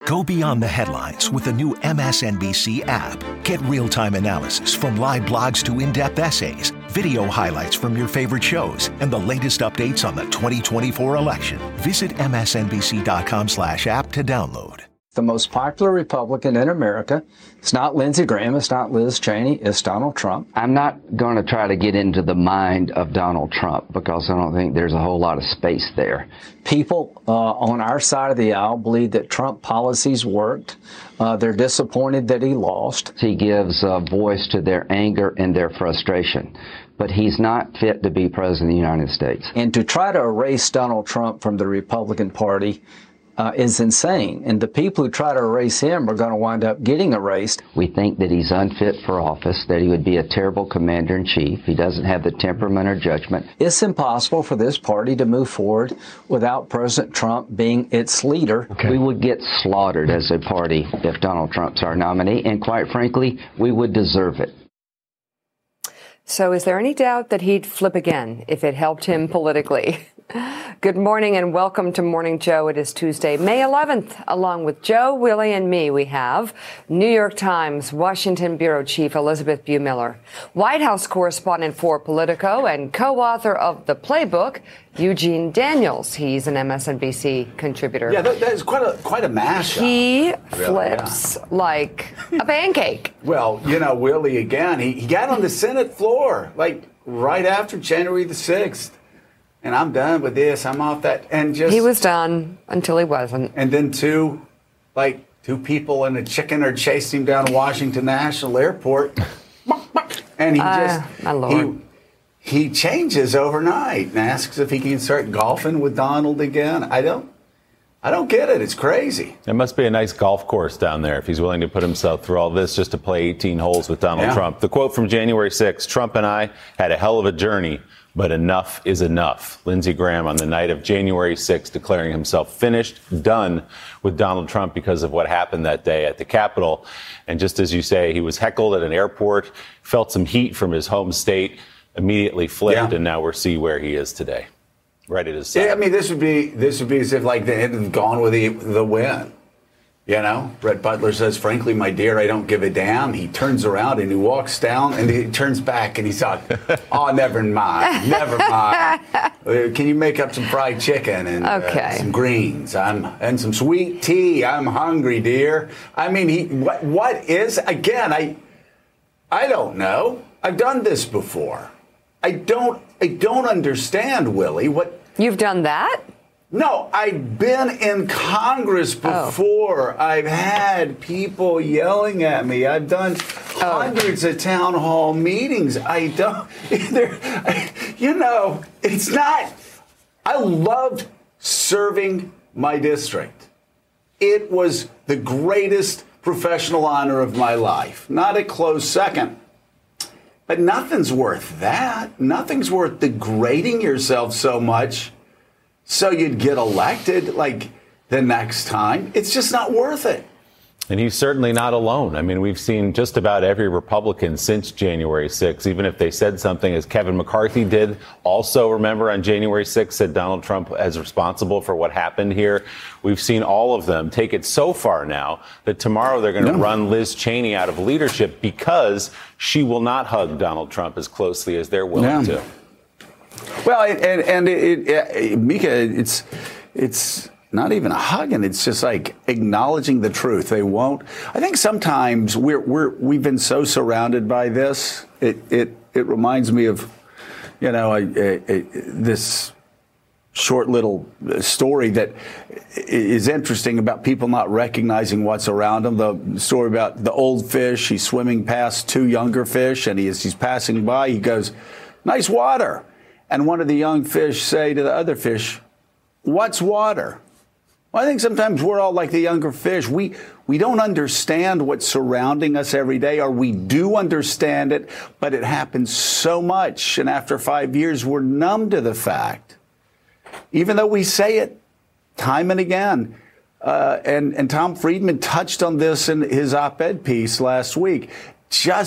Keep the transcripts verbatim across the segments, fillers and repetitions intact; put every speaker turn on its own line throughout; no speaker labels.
Go beyond the headlines with the new M S N B C app. Get real-time analysis from live blogs to in-depth essays, video highlights from your favorite shows, and the latest updates on the twenty twenty-four election. Visit M S N B C dot com slash app to download.
The most popular Republican in America. It's not Lindsey Graham. It's not Liz Cheney. It's Donald Trump.
I'm not going to try to get into the mind of Donald Trump because I don't think there's a whole lot of space there.
People uh, on our side of the aisle believe that Trump policies worked. Uh, they're disappointed that he lost.
He gives uh, voice to their anger and their frustration. But he's not fit to be president of the United States.
And to try to erase Donald Trump from the Republican Party Uh, is insane. And the people who try to erase him are going to wind up getting erased.
We think that he's unfit for office, that he would be a terrible commander-in-chief. He doesn't have the temperament or judgment.
It's impossible for this party to move forward without President Trump being its leader.
Okay. We would get slaughtered as a party if Donald Trump's our nominee, and quite frankly, we would deserve it.
So is there any doubt that he'd flip again if it helped him politically? Good morning and welcome to Morning Joe. It is Tuesday, May eleventh. Along with Joe, Willie, and me, we have New York Times Washington Bureau Chief Elizabeth Bumiller, White House correspondent for Politico and co-author of The Playbook, Eugene Daniels. He's an M S N B C contributor.
Yeah, that, that is quite a quite a mashup.
He
really,
flips
yeah.
like a pancake.
Well, you know, Willie, again, he, he got on the Senate floor, like, right after January the sixth. And I'm done with this. I'm off that. And just
He was done until he wasn't.
And then two, like, two people and a chicken are chasing him down to Washington National Airport. And he
Uh,
just,
my Lord.
he, he changes overnight and asks if he can start golfing with Donald again. I don't, I don't get it. It's crazy.
It must be a nice golf course down there if he's willing to put himself through all this just to play eighteen holes with Donald
Yeah.
Trump. The quote from January sixth, Trump and I had a hell of a journey, but enough is enough. Lindsey Graham on the night of January sixth declaring himself finished, done with Donald Trump because of what happened that day at the Capitol. And just as you say, he was heckled at an airport, felt some heat from his home state, immediately flipped,
Yeah.
and now we're see where he is today. Right at his side.
Yeah, I mean, this would be this would be as if like they had gone with the the win. You know, Brett Butler says, "Frankly, my dear, I don't give a damn." He turns around and he walks down and he turns back and he's like, "Oh, never mind, never mind. Uh, Can you make up some fried chicken and
Okay.
uh, some greens? I'm and some sweet tea. I'm hungry, dear." I mean, he what what is again? I I don't know. I've done this before. I don't I don't understand, Willie. What?
You've done that?
No, I've been in Congress before. Oh. I've had people yelling at me. I've done hundreds oh. of town hall meetings. I don't, you know, it's not, I loved serving my district. It was the greatest professional honor of my life. Not a close second. But nothing's worth that. Nothing's worth degrading yourself so much so you'd get elected like the next time. It's just not worth it.
And he's certainly not alone. I mean, we've seen just about every Republican since January sixth, even if they said something, as Kevin McCarthy did, also, remember, on January sixth, said Donald Trump as responsible for what happened here. We've seen all of them take it so far now that tomorrow they're going to no. run Liz Cheney out of leadership because she will not hug Donald Trump as closely as they're willing yeah. to.
Well, and, and it, it, Mika, it's it's not even a hugging. It's just like acknowledging the truth. They won't. I think sometimes we're we're we've been so surrounded by this. It it it reminds me of, you know, a, a, a, this short little story that is interesting about people not recognizing what's around them. The story about the old fish. He's swimming past two younger fish, and he, as he's passing by, he goes, "Nice water." And one of the young fish say to the other fish, "What's water?" Well, I think sometimes we're all like the younger fish. We we don't understand what's surrounding us every day, or we do understand it, but it happens so much. And after five years, we're numb to the fact, even though we say it time and again. Uh, and, and Tom Friedman touched on this in his op-ed piece last week. Just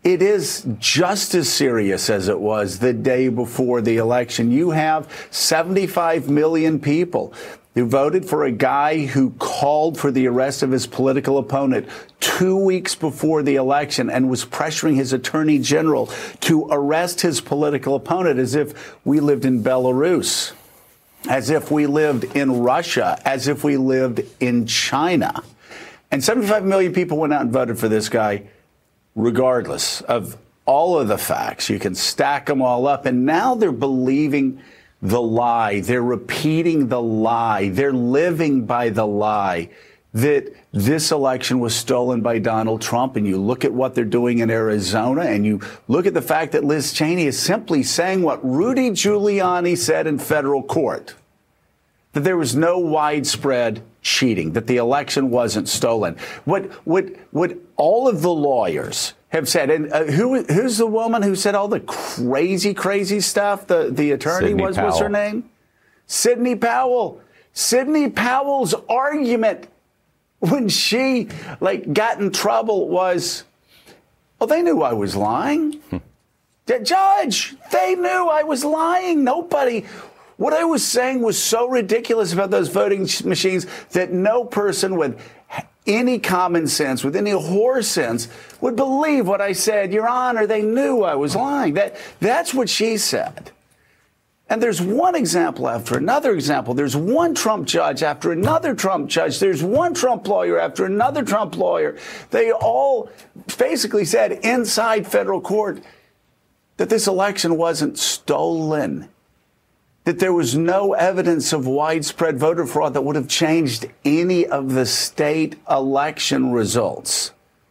it is just as serious as it was the day before the election. You have seventy-five million people who voted for a guy who called for the arrest of his political opponent two weeks before the election and was pressuring his attorney general to arrest his political opponent as if we lived in Belarus, as if we lived in Russia, as if we lived in China. And seventy-five million people went out and voted for this guy, regardless of all of the facts. You can stack them all up. And now they're believing the lie. They're repeating the lie. They're living by the lie that this election was stolen by Donald Trump. And you look at what they're doing in Arizona, and you look at the fact that Liz Cheney is simply saying what Rudy Giuliani said in federal court, that there was no widespread cheating, that the election wasn't stolen. What, what, what all of the lawyers have said, and uh, who, who's the woman who said all the crazy, crazy stuff? The, the attorney
Sidney
was,
Powell.
what's her name? Sidney Powell. Sidney Powell's argument when she, like, got in trouble was, oh, they knew I was lying. The judge, they knew I was lying. Nobody. What I was saying was so ridiculous about those voting machines that no person with any common sense, with any horse sense, would believe what I said. Your Honor, they knew I was lying. That, that's what she said. And there's one example after another example. There's one Trump judge after another Trump judge. There's one Trump lawyer after another Trump lawyer. They all basically said inside federal court that this election wasn't stolen, that there was no evidence of widespread voter fraud that would have changed any of the state election results.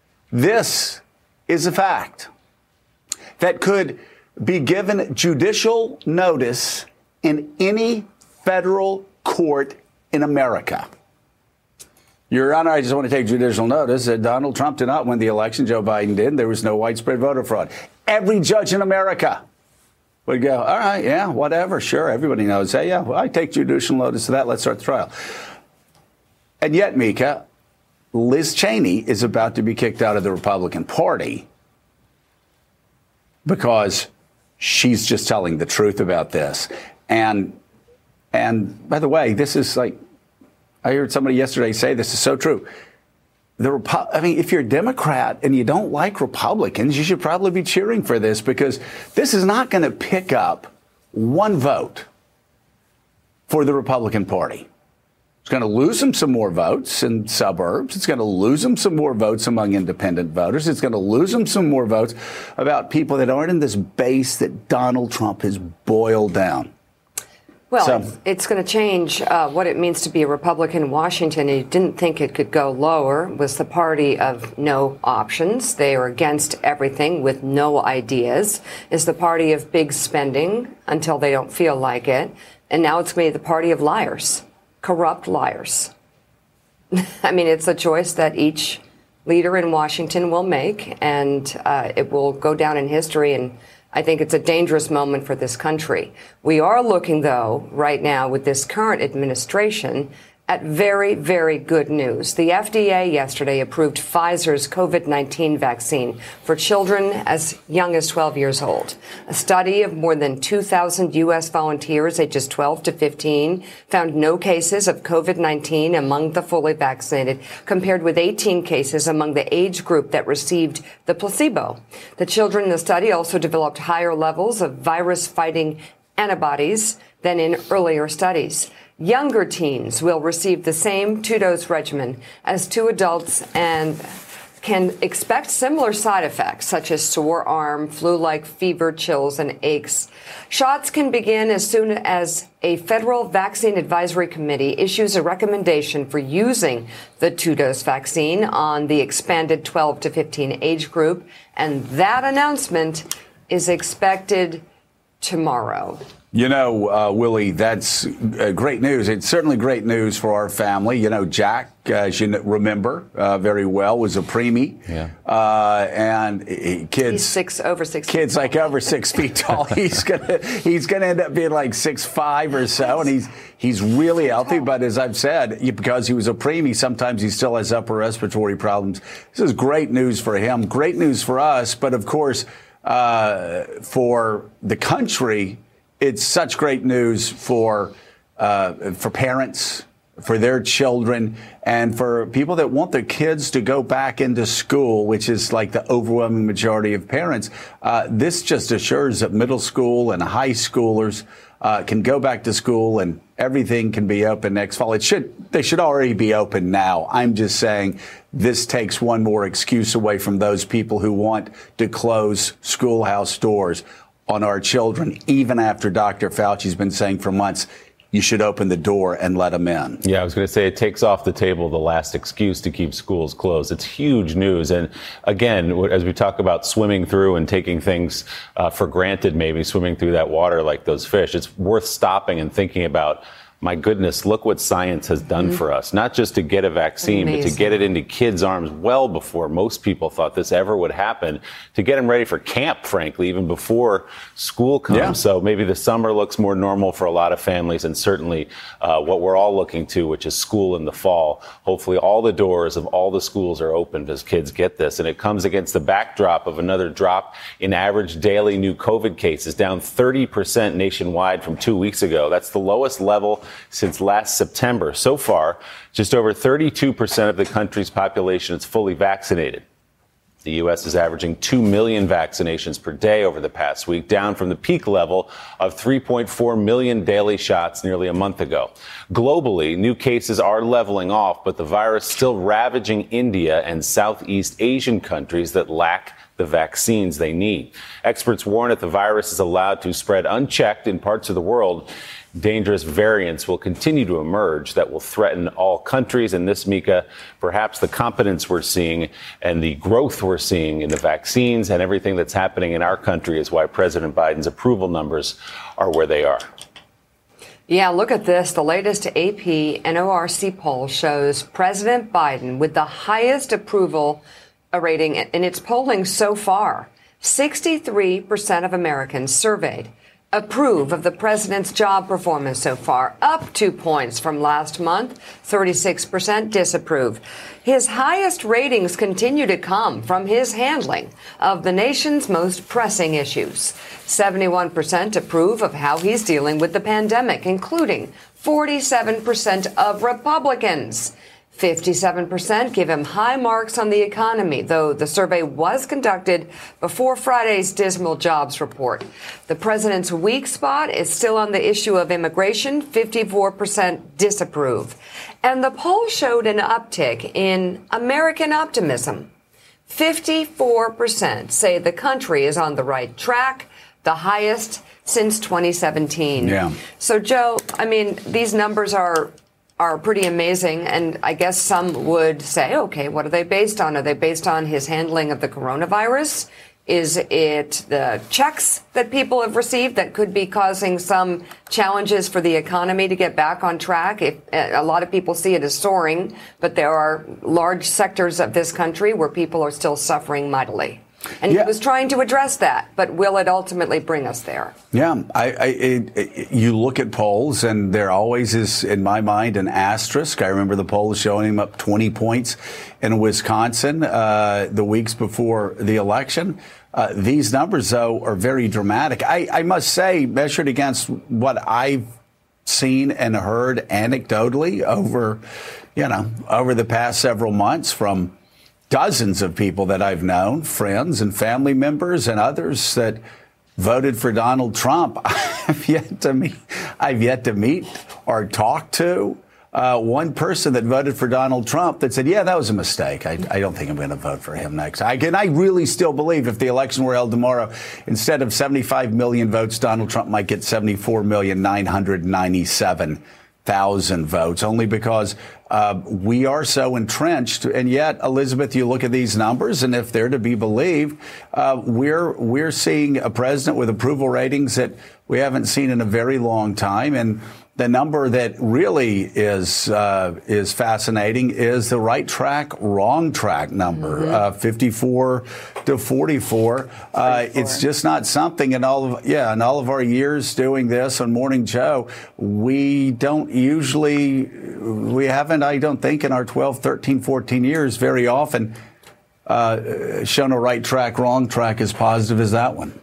This is a fact that could be given judicial notice in any federal court in America. Your Honor, I just want to take judicial notice that Donald Trump did not win the election. Joe Biden did. There was no widespread voter fraud. Every judge in America would go, all right, yeah, whatever, sure, everybody knows. Hey, yeah, well, I take judicial notice of that. Let's start the trial. And yet, Mika, Liz Cheney is about to be kicked out of the Republican Party because she's just telling the truth about this. And, and by the way, this is like, I heard somebody yesterday say this is so true. The Repu- I mean, if you're a Democrat and you don't like Republicans, you should probably be cheering for this, because this is not going to pick up one vote for the Republican Party. It's going to lose them some more votes in suburbs. It's going to lose them some more votes among independent voters. It's going to lose them some more votes about people that aren't in this base that Donald Trump has boiled down.
Well,
So-
it's going to change uh, what it means to be a Republican in Washington. You didn't think it could go lower. It was the party of no options. They are against everything with no ideas. It's the party of big spending until they don't feel like it. And now it's going to be the party of liars, corrupt liars. I mean, it's a choice that each leader in Washington will make, and uh, it will go down in history. And I think it's a dangerous moment for this country. We are looking, though, right now with this current administration at very, very good news. The F D A yesterday approved Pfizer's COVID nineteen vaccine for children as young as twelve years old. A study of more than two thousand U S volunteers ages twelve to fifteen found no cases of COVID nineteen among the fully vaccinated, compared with eighteen cases among the age group that received the placebo. The children in the study also developed higher levels of virus-fighting antibodies than in earlier studies. Younger teens will receive the same two-dose regimen as two adults and can expect similar side effects, such as sore arm, flu-like fever, chills, and aches. Shots can begin as soon as a federal vaccine advisory committee issues a recommendation for using the two-dose vaccine on the expanded twelve to fifteen age group, and that announcement is expected tomorrow.
You know, uh, Willie, that's uh, great news. It's certainly great news for our family. You know, Jack, uh, as you remember uh, very well, was a preemie. Yeah. Uh, and he, kids.
He's six, over six
Kids
feet
like over six feet tall. He's going to he's gonna end up being like six five or so. And he's he's really healthy. But as I've said, because he was a preemie, sometimes he still has upper respiratory problems. This is great news for him. Great news for us. But of course, uh, for the country, it's such great news for uh, for parents, for their children, and for people that want their kids to go back into school, which is like the overwhelming majority of parents. Uh, this just assures that middle school and high schoolers uh, can go back to school and everything can be open next fall. It should they should already be open now. I'm just saying this takes one more excuse away from those people who want to close schoolhouse doors on our children, even after Doctor Fauci's been saying for months, you should open the door and let them in.
Yeah, I was going to say it takes off the table the last excuse to keep schools closed. It's huge news. And again, as we talk about swimming through and taking things uh, for granted, maybe swimming through that water like those fish, it's worth stopping and thinking about, my goodness, look what science has done mm-hmm. for us. Not just to get a vaccine, Amazing. but to get it into kids' arms well before most people thought this ever would happen, to get them ready for camp, frankly, even before school comes. Yeah. So maybe the summer looks more normal for a lot of families, and certainly uh, what we're all looking to, which is school in the fall. Hopefully all the doors of all the schools are opened as kids get this. And it comes against the backdrop of another drop in average daily new COVID cases, down thirty percent nationwide from two weeks ago. That's the lowest level since last September. So far, just over thirty-two percent of the country's population is fully vaccinated. The U S is averaging two million vaccinations per day over the past week, down from the peak level of three point four million daily shots nearly a month ago. Globally, new cases are leveling off, but the virus still ravaging India and Southeast Asian countries that lack the vaccines they need. Experts warn if the virus is allowed to spread unchecked in parts of the world, dangerous variants will continue to emerge that will threaten all countries. And this, Mika, perhaps the confidence we're seeing and the growth we're seeing in the vaccines and everything that's happening in our country is why President Biden's approval numbers are where they are.
Yeah, look at this. The latest A P N O R C poll shows President Biden with the highest approval rating in its polling so far. sixty-three percent of Americans surveyed approve of the president's job performance so far, up two points from last month. thirty-six percent disapprove. His highest ratings continue to come from his handling of the nation's most pressing issues. seventy-one percent approve of how he's dealing with the pandemic, including forty-seven percent of Republicans. fifty-seven percent give him high marks on the economy, though the survey was conducted before Friday's dismal jobs report. The president's weak spot is still on the issue of immigration. fifty-four percent disapprove. And the poll showed an uptick in American optimism. fifty-four percent say the country is on the right track, the highest since twenty seventeen. Yeah. So, Joe, I mean, these numbers are are pretty amazing. And I guess some would say, OK, what are they based on? Are they based on his handling of the coronavirus? Is it the checks that people have received that could be causing some challenges for the economy to get back on track? If, a lot of people see it as soaring, but there are large sectors of this country where people are still suffering mightily. And yeah. he was trying to address that, but will it ultimately bring us there?
Yeah, I, I, it, it, you look at polls, and there always is, in my mind, an asterisk. I remember the polls showing him up twenty points in Wisconsin uh, the weeks before the election. Uh, these numbers, though, are very dramatic. I, I must say, measured against what I've seen and heard anecdotally over, you know, over the past several months from dozens of people that I've known, friends and family members and others that voted for Donald Trump. I've yet to meet, I've yet to meet or talk to uh, one person that voted for Donald Trump that said, yeah, that was a mistake. I, I don't think I'm going to vote for him next. I, and I really still believe if the election were held tomorrow, instead of seventy-five million votes, Donald Trump might get seventy-four million nine hundred ninety-seven thousand votes, only because uh, we are so entrenched. And yet, Elizabeth, you look at these numbers, and if they're to be believed, uh, we're we're seeing a president with approval ratings that we haven't seen in a very long time. And the number that really is uh, is fascinating is the right track, wrong track number, mm-hmm. uh, fifty-four to forty-four. Uh, it's just not something in all of yeah in all of our years doing this on Morning Joe, we don't usually we haven't I don't think in our twelve, thirteen, fourteen years very often uh, shown a right track, wrong track as positive as that one.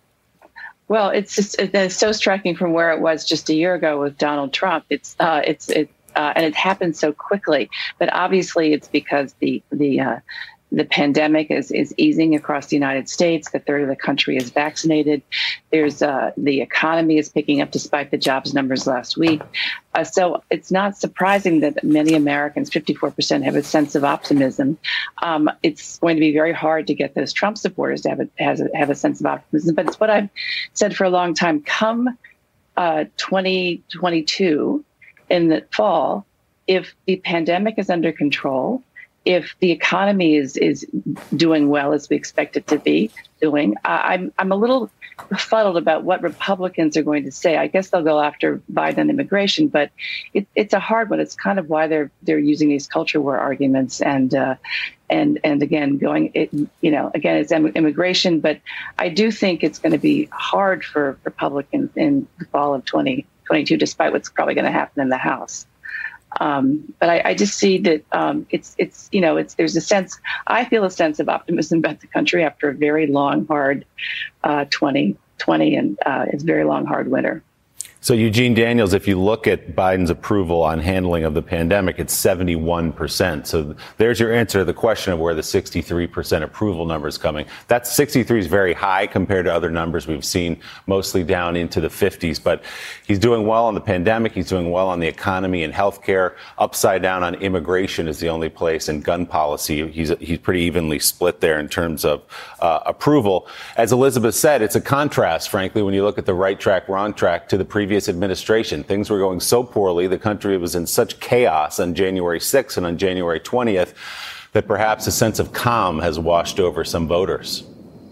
Well, it's just it's so striking from where it was just a year ago with Donald Trump. It's uh, it's it uh, and it happened so quickly. But obviously, it's because the the uh, the pandemic is is easing across the United States. The third of the country is vaccinated. There's uh, the economy is picking up despite the jobs numbers last week. Uh, so it's not surprising that many Americans, fifty-four percent, have a sense of optimism. Um, it's going to be very hard to get those Trump supporters to have a, has a, have a sense of optimism. But it's what I've said for a long time. Come uh, twenty twenty-two in the fall, if the pandemic is under control, if the economy is is doing well as we expect it to be doing, uh, I'm I'm a little befuddled about what Republicans are going to say. I guess they'll go after Biden immigration, but it, it's a hard one. It's kind of why they're they're using these culture war arguments and uh, and and again going it you know again it's immigration. But I do think it's going to be hard for Republicans in the fall of twenty twenty-two, despite what's probably going to happen in the House. Um, but I, I just see that um, it's it's you know it's there's a sense I feel a sense of optimism about the country after a very long, hard uh, twenty twenty and uh, it's a very long, hard winter.
So, Eugene Daniels, if you look at Biden's approval on handling of the pandemic, it's seventy-one percent. So there's your answer to the question of where the sixty-three percent approval number is coming. That sixty-three is very high compared to other numbers we've seen, mostly down into the fifties. But he's doing well on the pandemic. He's doing well on the economy and healthcare. Upside down on immigration is the only place, and gun policy. He's he's pretty evenly split there in terms of uh, approval. As Elizabeth said, it's a contrast, frankly, when you look at the right track, wrong track to the previous administration. Things were going so poorly, the country was in such chaos on January sixth and on January twentieth that perhaps a sense of calm has washed over some voters.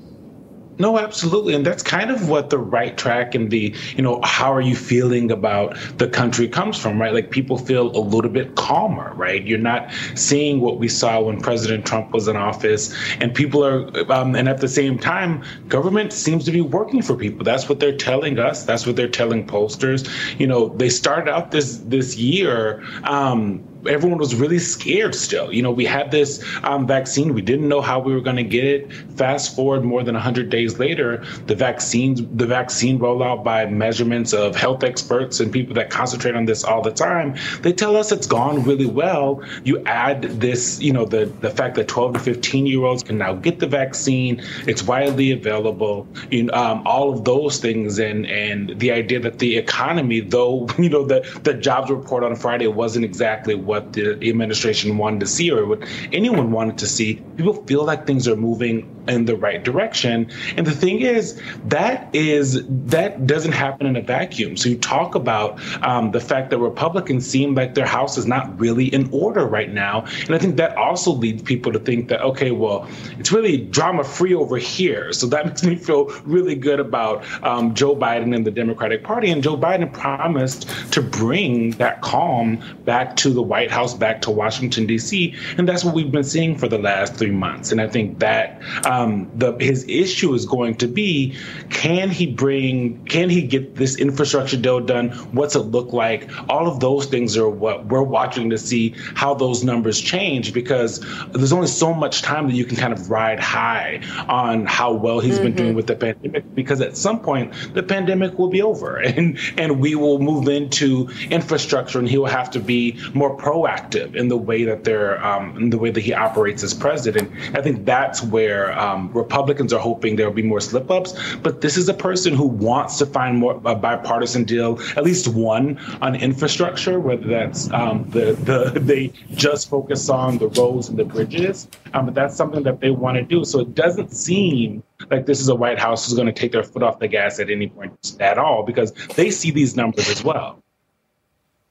No, absolutely. And that's kind of what the right track and the, you know, how are you feeling about the country comes from, right? Like people feel a little bit calmer, right? You're not seeing what we saw when President Trump was in office, and people are, um, and at the same time, government seems to be working for people. That's what they're telling us. That's what they're telling pollsters. You know, they started out this, this year, um, everyone was really scared still. You know, we had this um, vaccine. We didn't know how we were going to get it. Fast forward more than one hundred days later, the vaccines, the vaccine rollout by measurements of health experts and people that concentrate on this all the time, they tell us it's gone really well. You add this, you know, the, the fact that twelve to fifteen year olds can now get the vaccine. It's widely available, you know, um, all of those things. And, and the idea that the economy, though, you know, the, the jobs report on Friday wasn't exactly what what the administration wanted to see or what anyone wanted to see. People feel like things are moving in the right direction. And the thing is, that is that doesn't happen in a vacuum. So you talk about um, the fact that Republicans seem like their house is not really in order right now. And I think that also leads people to think that, okay, well, it's really drama free over here. So that makes me feel really good about um, Joe Biden and the Democratic Party. And Joe Biden promised to bring that calm back to the White House, back to Washington, D C. And that's what we've been seeing for the last three months. And I think that um, the his issue is going to be, can he bring, can he get this infrastructure deal done? What's it look like? All of those things are what we're watching to see how those numbers change, because there's only so much time that you can kind of ride high on how well he's mm-hmm. been doing with the pandemic, because at some point the pandemic will be over and, and we will move into infrastructure, and he will have to be more proactive in the way that they're um, in the way that he operates as president. I think that's where um, Republicans are hoping there will be more slip-ups. But this is a person who wants to find more a bipartisan deal, at least one on infrastructure, whether that's um, the the they just focus on the roads and the bridges. Um, but that's something that they want to do. So it doesn't seem like this is a White House who's going to take their foot off the gas at any point at all, because they see these numbers as well.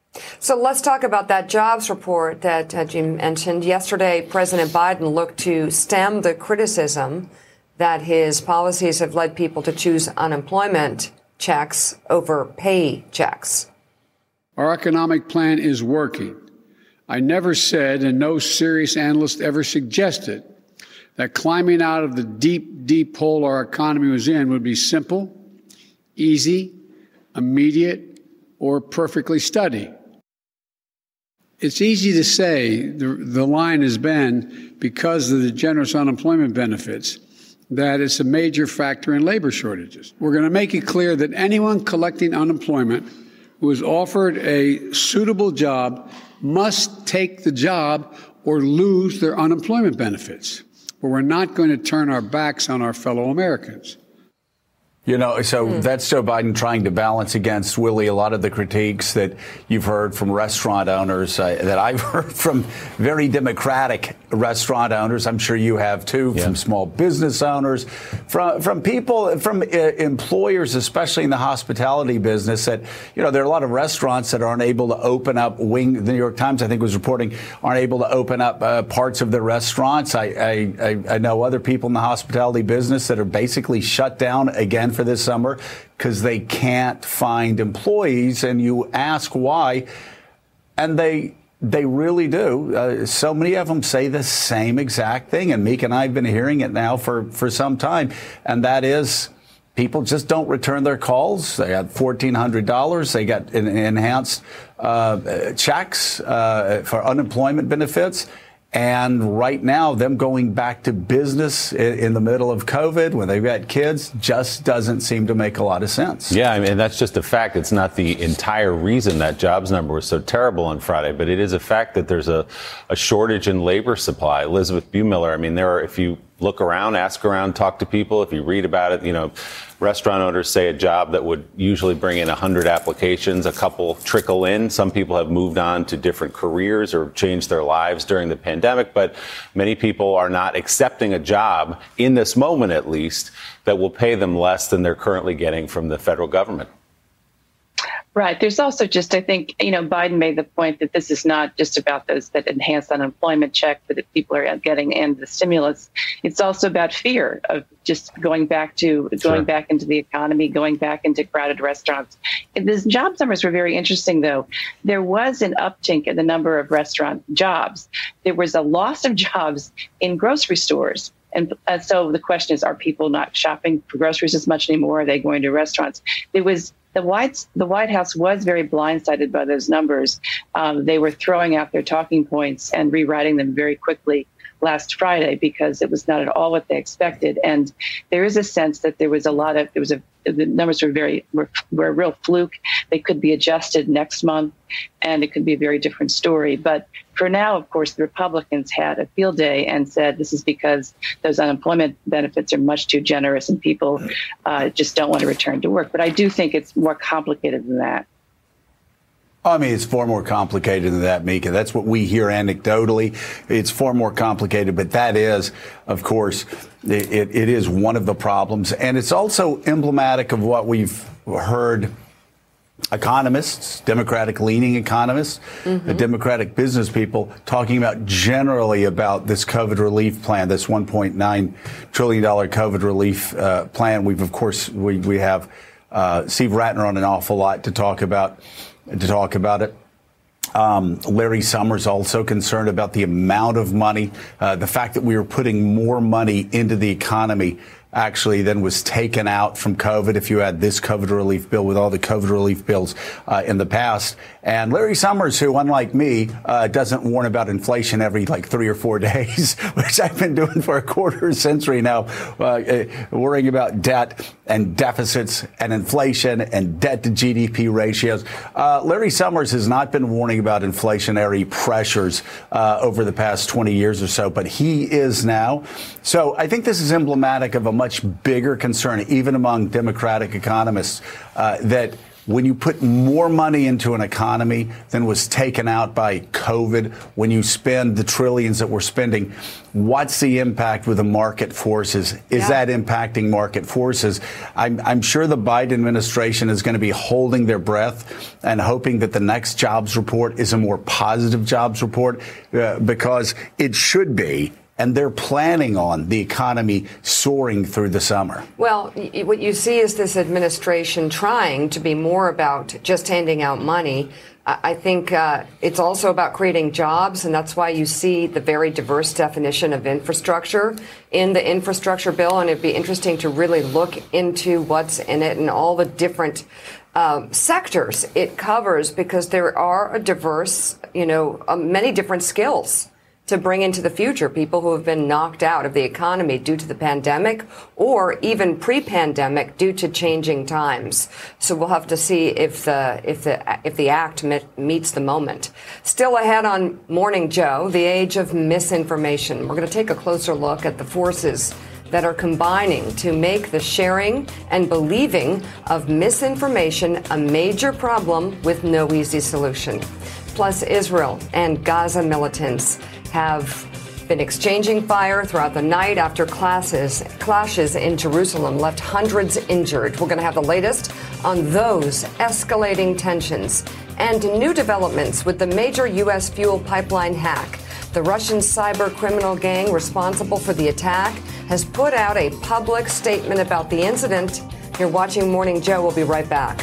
So let's talk about that jobs report that uh, Jim mentioned. Yesterday, President Biden looked to stem the criticism that his policies have led people to choose unemployment checks over pay checks.
Our economic plan is working. I never said, and no serious analyst ever suggested, that climbing out of the deep, deep hole our economy was in would be simple, easy, immediate, or perfectly steady. It's easy to say, the, the line has been, because of the generous unemployment benefits, that it's a major factor in labor shortages. We're going to make it clear that anyone collecting unemployment who is offered a suitable job must take the job or lose their unemployment benefits. But we're not going to turn our backs on our fellow Americans.
You know, so mm. that's Joe Biden trying to balance against, Willie, a lot of the critiques that you've heard from restaurant owners, uh, that I've heard from very Democratic restaurant owners. I'm sure you have, too, yeah. from small business owners, from from people, from uh, employers, especially in the hospitality business, that, you know, there are a lot of restaurants that aren't able to open up wing. The New York Times, I think, was reporting, aren't able to open up uh, parts of their restaurants. I, I, I know other people in the hospitality business that are basically shut down again for this summer because they can't find employees, and you ask why, and they they really do. Uh, so many of them say the same exact thing, and Meek and I have been hearing it now for, for some time, and that is people just don't return their calls. They got fourteen hundred dollars. They got en- enhanced uh, checks uh, for unemployment benefits. And right now, them going back to business in the middle of COVID when they've got kids just doesn't seem to make a lot of sense.
Yeah, I mean, that's just a fact. It's not the entire reason that jobs number was so terrible on Friday, but it is a fact that there's a, a shortage in labor supply. Elizabeth Buemiller, I mean, there are, if you look around, ask around, talk to people, if you read about it, you know, restaurant owners say a job that would usually bring in one hundred applications, a couple trickle in. Some people have moved on to different careers or changed their lives during the pandemic, but many people are not accepting a job, in this moment at least, that will pay them less than they're currently getting from the federal government.
Right. There's also just, I think, you know, Biden made the point that this is not just about those that enhanced unemployment check that people are getting and the stimulus. It's also about fear of just going back to going sure. back into the economy, going back into crowded restaurants. The job numbers were very interesting, though. There was an uptick in the number of restaurant jobs. There was a loss of jobs in grocery stores. And uh, so the question is, are people not shopping for groceries as much anymore? Are they going to restaurants? There was The White, the White House was very blindsided by those numbers. Um, they were throwing out their talking points and rewriting them very quickly last Friday because it was not at all what they expected. And there is a sense that there was a lot of, there was a, the numbers were very, were, were a real fluke. They could be adjusted next month and it could be a very different story. But for now, of course, the Republicans had a field day and said this is because those unemployment benefits are much too generous and people uh, just don't want to return to work. But I do think it's more complicated than that.
I mean, it's far more complicated than that, Mika. That's what we hear anecdotally. It's far more complicated, but that is, of course, it, it is one of the problems. And it's also emblematic of what we've heard economists, Democratic-leaning economists, mm-hmm. the Democratic business people talking about generally about this COVID relief plan, this one point nine trillion dollars COVID relief uh, plan. We've, of course, we, we have uh, Steve Rattner on an awful lot to talk about. to talk about it. Um, Larry Summers also concerned about the amount of money, uh, the fact that we were putting more money into the economy actually than was taken out from COVID if you had this COVID relief bill with all the COVID relief bills uh, in the past. And Larry Summers, who, unlike me, uh, doesn't warn about inflation every like three or four days, which I've been doing for a quarter century now, uh, worrying about debt and deficits and inflation and debt to G D P ratios. Uh, Larry Summers has not been warning about inflationary pressures uh, over the past twenty years or so, but he is now. So I think this is emblematic of a much bigger concern, even among Democratic economists, uh, that when you put more money into an economy than was taken out by COVID, when you spend the trillions that we're spending, what's the impact with the market forces? Is yeah. that impacting market forces? I'm, I'm sure the Biden administration is going to be holding their breath and hoping that the next jobs report is a more positive jobs report, uh, because it should be. And they're planning on the economy soaring through the summer.
Well, what you see is this administration trying to be more about just handing out money. I think uh, it's also about creating jobs, and that's why you see the very diverse definition of infrastructure in the infrastructure bill. And it'd be interesting to really look into what's in it and all the different uh, sectors it covers, because there are a diverse, you know, uh, many different skills to bring into the future, people who have been knocked out of the economy due to the pandemic or even pre-pandemic due to changing times. So we'll have to see if the if the if the act met, meets the moment. Still ahead on Morning Joe, the age of misinformation. We're going to take a closer look at the forces that are combining to make the sharing and believing of misinformation a major problem with no easy solution. Plus, Israel and Gaza militants have been exchanging fire throughout the night after classes, clashes in Jerusalem left hundreds injured. We're going to have the latest on those escalating tensions and new developments with the major U S fuel pipeline hack. The Russian cyber criminal gang responsible for the attack has put out a public statement about the incident. You're watching Morning Joe. We'll be right back.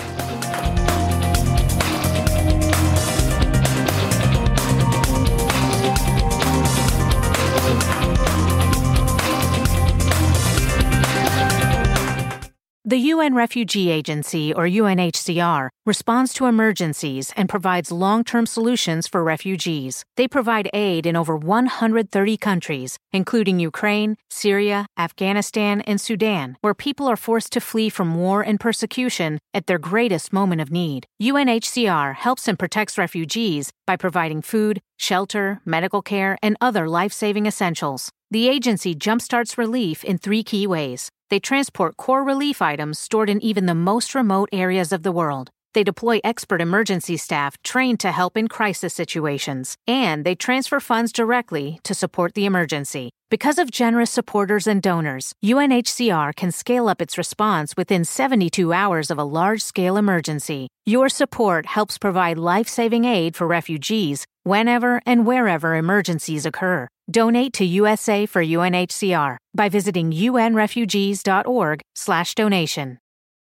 The U N Refugee Agency, or U N H C R, responds to emergencies and provides long-term solutions for refugees. They provide aid in over one hundred thirty countries, including Ukraine, Syria, Afghanistan, and Sudan, where people are forced to flee from war and persecution at their greatest moment of need. U N H C R helps and protects refugees by providing food, shelter, medical care, and other life-saving essentials. The agency jumpstarts relief in three key ways. They transport core relief items stored in even the most remote areas of the world. They deploy expert emergency staff trained to help in crisis situations. And they transfer funds directly to support the emergency. Because of generous supporters and donors, U N H C R can scale up its response within seventy-two hours of a large-scale emergency. Your support helps provide life-saving aid for refugees whenever and wherever emergencies occur. Donate to U S A for U N H C R by visiting unrefugees.org slash donation.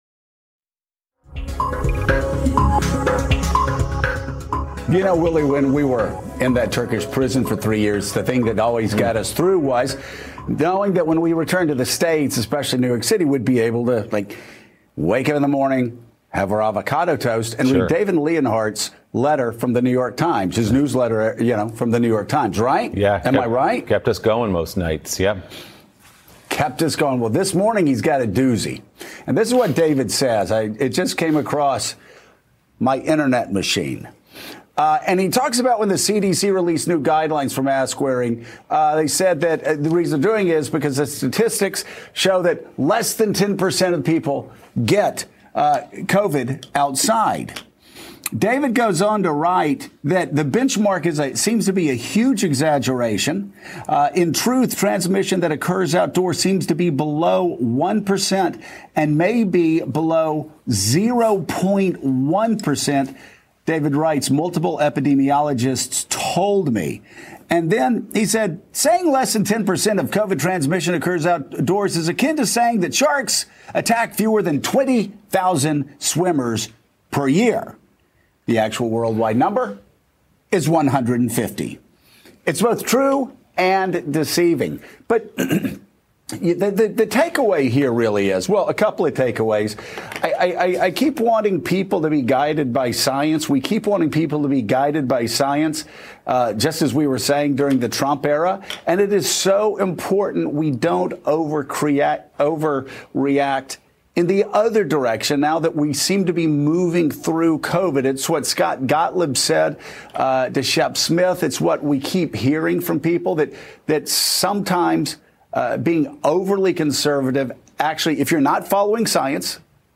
You know, Willie, when we were in that Turkish prison for three years, the thing that always got us through was knowing that when we returned to the States, especially New York City, we'd be able to, like, wake up in the morning, have our avocado toast, and sure. read David Leonhardt's letter from the New York Times, his newsletter, you know, from the New York Times, right?
Yeah.
Am
kept,
I right?
Kept us going most nights, yeah.
Kept us going. Well, this morning he's got a doozy. And this is what David says. I, it just came across my internet machine. Uh, and he talks about when the C D C released new guidelines for mask wearing. Uh, they said that uh, the reason they're doing it is because the statistics show that less than ten percent of people get uh, COVID outside. David goes on to write that the benchmark is a, seems to be a huge exaggeration. Uh, in truth, transmission that occurs outdoors seems to be below one percent and may be below zero point one percent. David writes, multiple epidemiologists told me. And then he said, saying less than ten percent of COVID transmission occurs outdoors is akin to saying that sharks attack fewer than twenty thousand swimmers per year. The actual worldwide number is one hundred fifty. It's both true and deceiving. But the, the, the takeaway here really is, well, a couple of takeaways. I, I, I keep wanting people to be guided by science. We keep wanting people to be guided by science, uh, just as we were saying during the Trump era. And it is so important we don't overreact, overreact in the other direction now that we seem to be moving through COVID. It's what Scott Gottlieb said uh, to Shep Smith. It's what we keep hearing from people, that that sometimes uh, being overly conservative, actually, if you're not following science,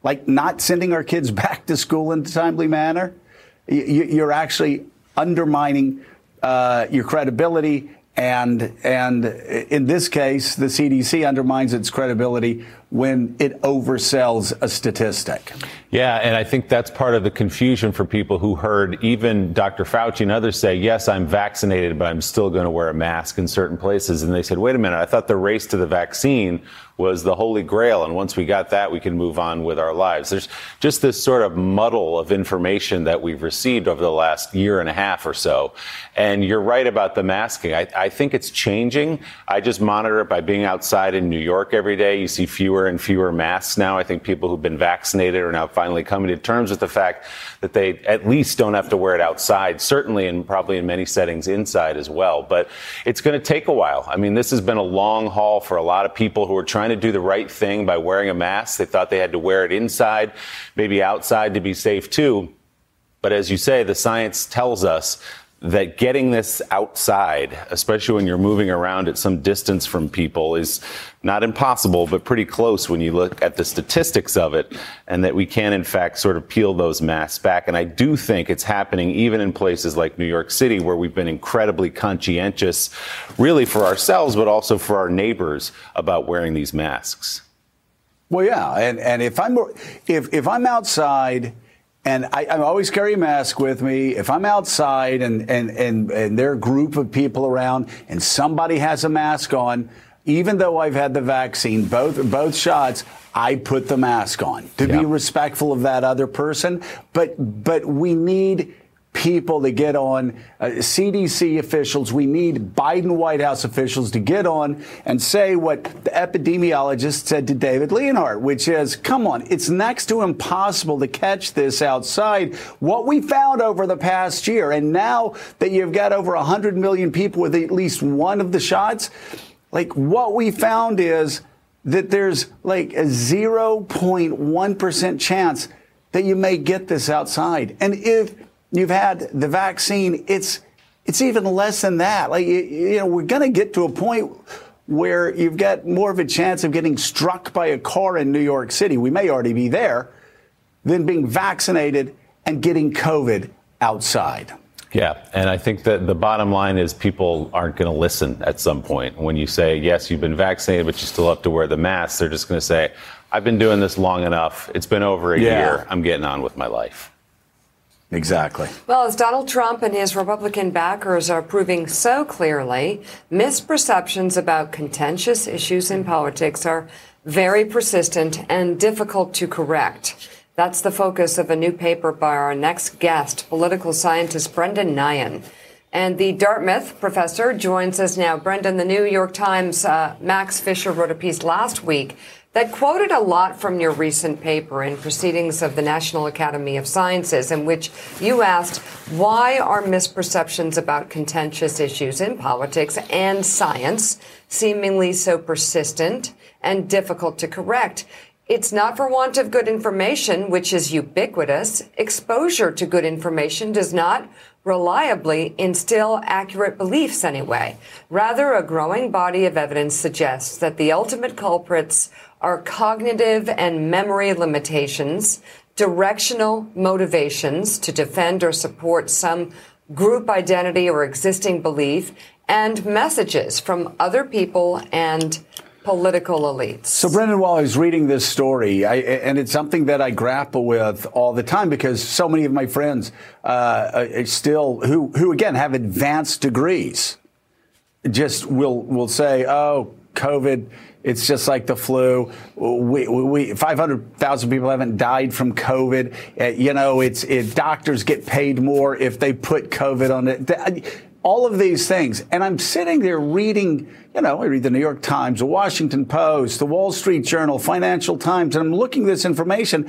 like not sending our kids back to school in a timely manner, you're actually undermining uh, your credibility. And and in this case, the C D C undermines its credibility when it oversells a statistic.
Yeah, and I think that's part of the confusion for people who heard even Doctor Fauci and others say, yes, I'm vaccinated, but I'm still going to wear a mask in certain places. And they said, wait a minute, I thought the race to the vaccine was the holy grail. And once we got that, we can move on with our lives. There's just this sort of muddle of information that we've received over the last year and a half or so. And you're right about the masking. I, I think it's changing. I just monitor it by being outside in New York every day. You see fewer and fewer masks now. I think people who've been vaccinated are now finally coming to terms with the fact that they at least don't have to wear it outside, certainly and probably in many settings inside as well. But it's going to take a while. I mean, this has been a long haul for a lot of people who are trying to do the right thing by wearing a mask. They thought they had to wear it inside, maybe outside to be safe too. But as you say, the science tells us that getting this outside, especially when you're moving around at some distance from people, is not impossible, but pretty close when you look at the statistics of it, and that we can, in fact, sort of peel those masks back. And I do think it's happening even in places like New York City, where we've been incredibly conscientious, really for ourselves, but also for our neighbors about wearing these masks.
Well, yeah. And, and if I'm if if I'm outside, and I, I always carry a mask with me. If I'm outside and, and, and, and there are a group of people around and somebody has a mask on, even though I've had the vaccine, both both shots, I put the mask on to yeah. be respectful of that other person. But but we need people to get on, uh, C D C officials, we need Biden White House officials to get on and say what the epidemiologist said to David Leonhardt, which is, come on, it's next to impossible to catch this outside. What we found over the past year, and now that you've got over one hundred million people with at least one of the shots, like what we found is that there's like a zero point one percent chance that you may get this outside. And if you've had the vaccine, it's it's even less than that. Like, you, you know, we're going to get to a point where you've got more of a chance of getting struck by a car in New York City. We may already be there, than being vaccinated and getting COVID outside.
Yeah, and I think that the bottom line is people aren't going to listen at some point. When you say, yes, you've been vaccinated, but you still have to wear the mask, they're just going to say, I've been doing this long enough. It's been over a yeah. year. I'm getting on with my life.
Exactly.
Well, as Donald Trump and his Republican backers are proving so clearly, misperceptions about contentious issues in politics are very persistent and difficult to correct. That's the focus of a new paper by our next guest, political scientist Brendan Nyhan. And the Dartmouth professor joins us now. Brendan, the New York Times, uh, Max Fisher wrote a piece last week that quoted a lot from your recent paper in Proceedings of the National Academy of Sciences, in which you asked, why are misperceptions about contentious issues in politics and science seemingly so persistent and difficult to correct? It's not for want of good information, which is ubiquitous. Exposure to good information does not reliably instill accurate beliefs anyway. Rather, a growing body of evidence suggests that the ultimate culprits are cognitive and memory limitations, directional motivations to defend or support some group identity or existing belief, and messages from other people and political elites.
So, Brendan, while I was reading this story, I, and it's something that I grapple with all the time because so many of my friends uh, still, who, who again have advanced degrees, just will will say, "Oh, COVID, it's just like the flu. We, we five hundred thousand people haven't died from COVID. Uh, you know, it's it, doctors get paid more if they put COVID on it." All of these things. And I'm sitting there reading, you know, I read the New York Times, the Washington Post, the Wall Street Journal, Financial Times, and I'm looking at this information.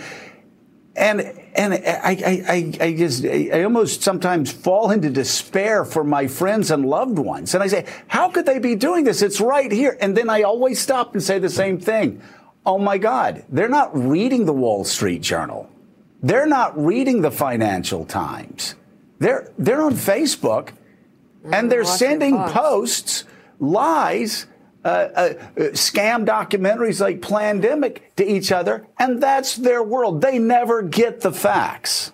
And and I, I, I just, I almost sometimes fall into despair for my friends and loved ones. And I say, how could they be doing this? It's right here. And then I always stop and say the same thing. Oh, my God, they're not reading the Wall Street Journal. They're not reading the Financial Times. They're they're on Facebook. And they're sending posts, lies, uh, uh, scam documentaries like Plandemic to each other, and that's their world. They never get the facts.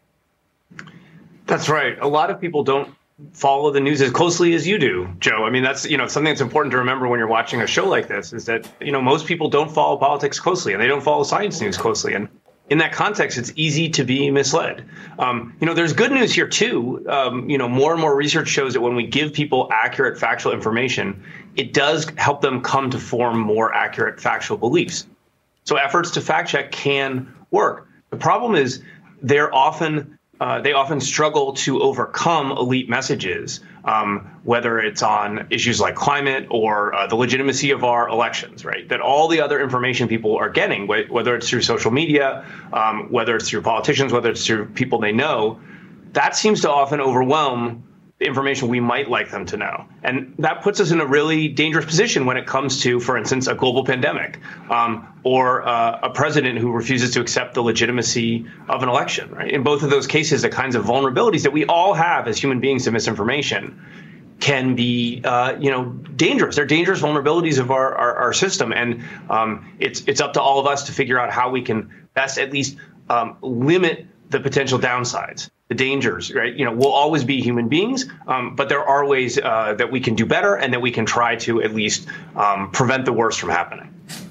That's right. A lot of people don't follow the news as closely as you do, Joe. I mean, that's, you know, something that's important to remember when you're watching a show like this is that, you know, most people don't follow politics closely and they don't follow science news closely. And in that context, it's easy to be misled. Um, you know, there's good news here, too. Um, you know, more and more research shows that when we give people accurate factual information, it does help them come to form more accurate factual beliefs. So efforts to fact check can work. The problem is they're often Uh, they often struggle to overcome elite messages, um, whether it's on issues like climate or uh, the legitimacy of our elections, right? That all the other information people are getting, wh- whether it's through social media, um, whether it's through politicians, whether it's through people they know, that seems to often overwhelm the information we might like them to know. And that puts us in a really dangerous position when it comes to, for instance, a global pandemic um, or uh, a president who refuses to accept the legitimacy of an election, right? In both of those cases, the kinds of vulnerabilities that we all have as human beings to misinformation can be, uh, you know, dangerous. They're dangerous vulnerabilities of our, our, our system. And um, it's, it's up to all of us to figure out how we can best at least um, limit the potential downsides, the dangers, right? You know, we'll always be human beings, um, but there are ways uh, that we can do better and that we can try to at least um, prevent the worst from happening.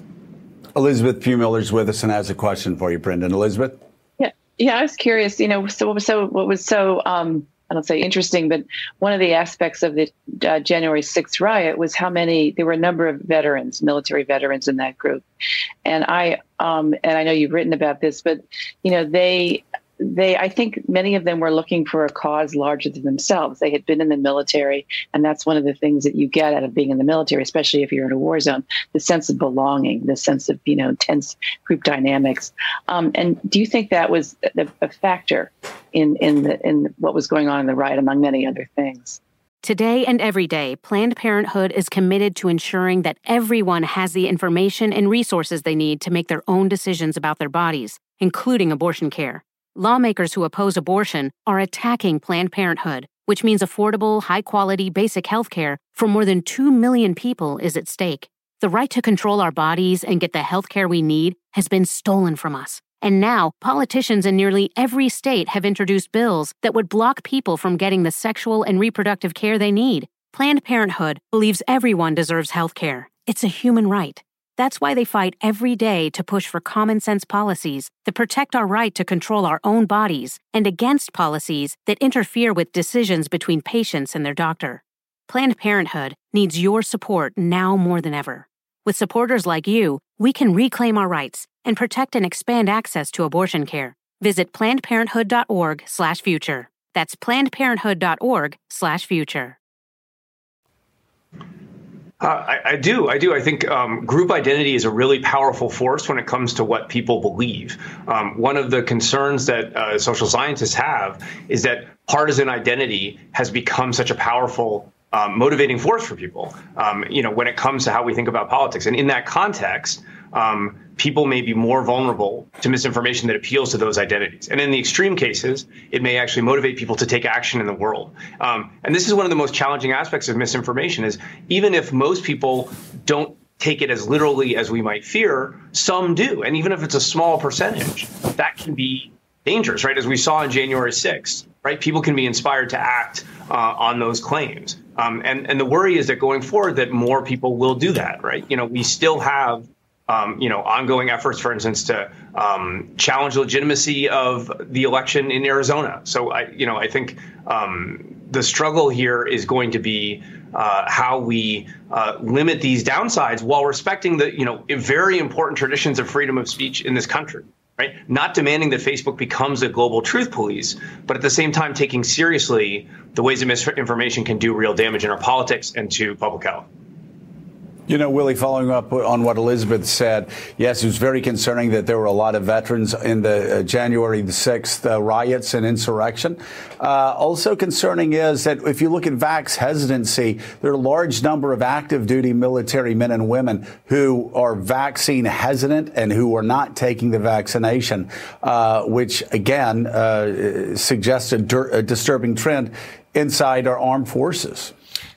Elizabeth Pugh-Miller's with us and has a question for you, Brendan. Elizabeth?
Yeah, yeah. I was curious, you know, so what was so, what was so um, I don't say interesting, but one of the aspects of the uh, January sixth riot was how many, there were a number of veterans, military veterans in that group. And I, um, and I know you've written about this, but, you know, they, They, I think many of them were looking for a cause larger than themselves. They had been in the military, and that's one of the things that you get out of being in the military, especially if you're in a war zone, the sense of belonging, the sense of, you know, tense group dynamics. Um, and do you think that was a, a factor in, in, the, in what was going on in the riot, among many other things?
Today and every day, Planned Parenthood is committed to ensuring that everyone has the information and resources they need to make their own decisions about their bodies, including abortion care. Lawmakers who oppose abortion are attacking Planned Parenthood, which means affordable, high-quality, basic health care for more than two million people is at stake. The right to control our bodies and get the health care we need has been stolen from us. And now, politicians in nearly every state have introduced bills that would block people from getting the sexual and reproductive care they need. Planned Parenthood believes everyone deserves health care. It's a human right. That's why they fight every day to push for common-sense policies that protect our right to control our own bodies and against policies that interfere with decisions between patients and their doctor. Planned Parenthood needs your support now more than ever. With supporters like you, we can reclaim our rights and protect and expand access to abortion care. Visit plannedparenthood.org slash future. That's plannedparenthood.org slash future.
Uh, I, I do. I do. I think um, group identity is a really powerful force when it comes to what people believe. Um, one of the concerns that uh, social scientists have is that partisan identity has become such a powerful um, motivating force for people, um, you know, when it comes to how we think about politics. And in that context, um, people may be more vulnerable to misinformation that appeals to those identities. And in the extreme cases, it may actually motivate people to take action in the world. Um, and this is one of the most challenging aspects of misinformation is even if most people don't take it as literally as we might fear, some do. And even if it's a small percentage, that can be dangerous, right? As we saw on January sixth, right? People can be inspired to act uh, on those claims. Um, and, and the worry is that going forward, that more people will do that, right? You know, we still have Um, you know, ongoing efforts, for instance, to um, challenge the legitimacy of the election in Arizona. So, I, you know, I think um, the struggle here is going to be uh, how we uh, limit these downsides while respecting the, you know, very important traditions of freedom of speech in this country, right? Not demanding that Facebook becomes a global truth police, but at the same time taking seriously the ways that misinformation can do real damage in our politics and to public health.
You know, Willie, following up on what Elizabeth said, yes, it was very concerning that there were a lot of veterans in the uh, January the sixth uh, riots and insurrection. Uh, also concerning is that if you look at vax hesitancy, there are a large number of active duty military men and women who are vaccine hesitant and who are not taking the vaccination, uh, which, again, uh, suggests a, dur- a disturbing trend inside our armed forces.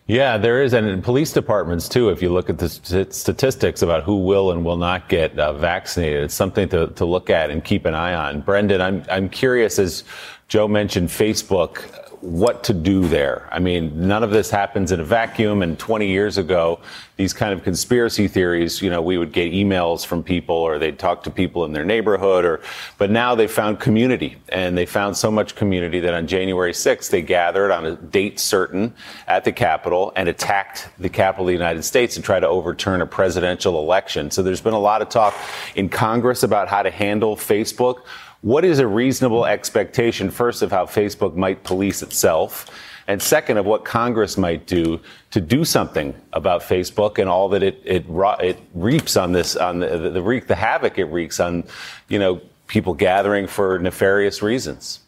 Yeah, there is. And in police departments, too, if you look at the st- statistics about who will and will not get uh, vaccinated, it's something to, to look at and keep an eye on. Brendan, I'm, I'm curious, as Joe mentioned, Facebook, what to do there. I mean, none of this happens in a vacuum. And twenty years ago, these kind of conspiracy theories, you know, we would get emails from people or they'd talk to people in their neighborhood or, but now they found community, and they found so much community that on January sixth, they gathered on a date certain at the Capitol and attacked the Capitol of the United States and tried to overturn a presidential election. So there's been a lot of talk in Congress about how to handle Facebook. What is a reasonable expectation, first, of how Facebook might police itself, and second, of what Congress might do to do something about Facebook and all that it it, it reaps on this, on the the, the, the havoc it wreaks on, you know, people gathering for nefarious reasons?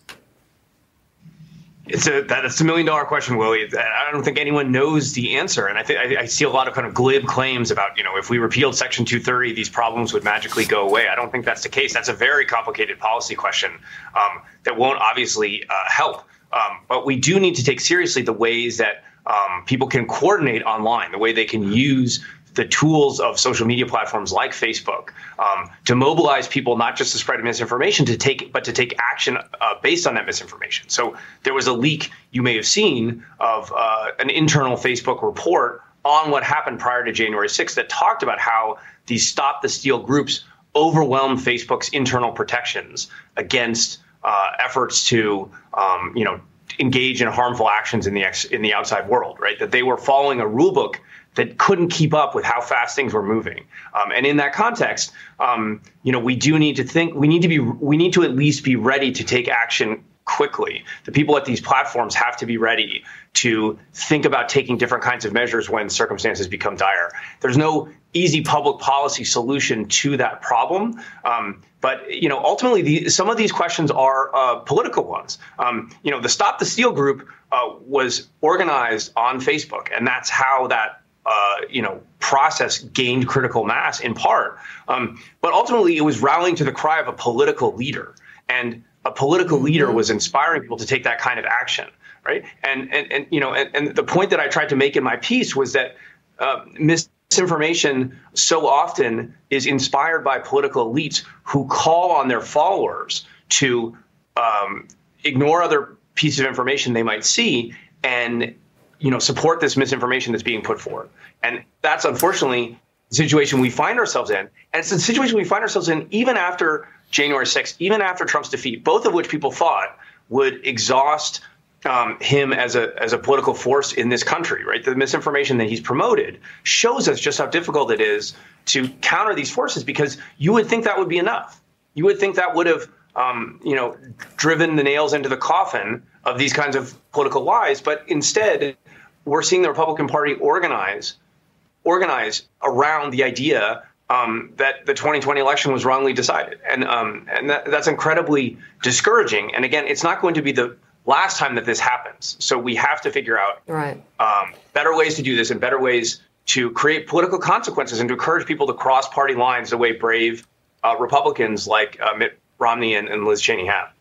It's a that's a million dollar question, Willie. I don't think anyone knows the answer, and I think I, I see a lot of kind of glib claims about, you know, if we repealed Section two thirty, these problems would magically go away. I don't think that's the case. That's a very complicated policy question um, that won't obviously uh, help. Um, but we do need to take seriously the ways that um, people can coordinate online, the way they can use the tools of social media platforms like Facebook um, to mobilize people, not just to spread misinformation, to take, but to take action uh, based on that misinformation. So there was a leak you may have seen of uh, an internal Facebook report on what happened prior to January sixth that talked about how these Stop the Steal groups overwhelmed Facebook's internal protections against uh, efforts to, um, you know, engage in harmful actions in the ex- in the outside world, right? That they were following a rule book that couldn't keep up with how fast things were moving. Um, and in that context, um, you know, we do need to think, we need to be, we need to at least be ready to take action quickly. The people at these platforms have to be ready to think about taking different kinds of measures when circumstances become dire. There's no easy public policy solution to that problem. Um, but, you know, ultimately, the, some of these questions are uh, political ones. Um, you know, the Stop the Steal group uh, was organized on Facebook, and that's how that Uh, you know, process gained critical mass in part. Um, but ultimately, it was rallying to the cry of a political leader. And a political leader was inspiring people to take that kind of action, right? And, and, and you know, and, and the point that I tried to make in my piece was that uh, misinformation so often is inspired by political elites who call on their followers to um, ignore other pieces of information they might see and you know, support this misinformation that's being put forward. And that's unfortunately the situation we find ourselves in. And it's the situation we find ourselves in even after January sixth, even after Trump's defeat, both of which people thought would exhaust um, him as a as a political force in this country, right? The misinformation that he's promoted shows us just how difficult it is to counter these forces, because you would think that would be enough. You would think that would have Um, you know, driven the nails into the coffin of these kinds of political lies. But instead, we're seeing the Republican Party organize, organize around the idea um, that the twenty twenty election was wrongly decided. And um, and that, that's incredibly discouraging. And again, it's not going to be the last time that this happens. So we have to figure out
right.
um, better ways to do this and better ways to create political consequences and to encourage people to cross party lines the way brave uh, Republicans like uh, Mitt Romney and, and Liz Cheney have.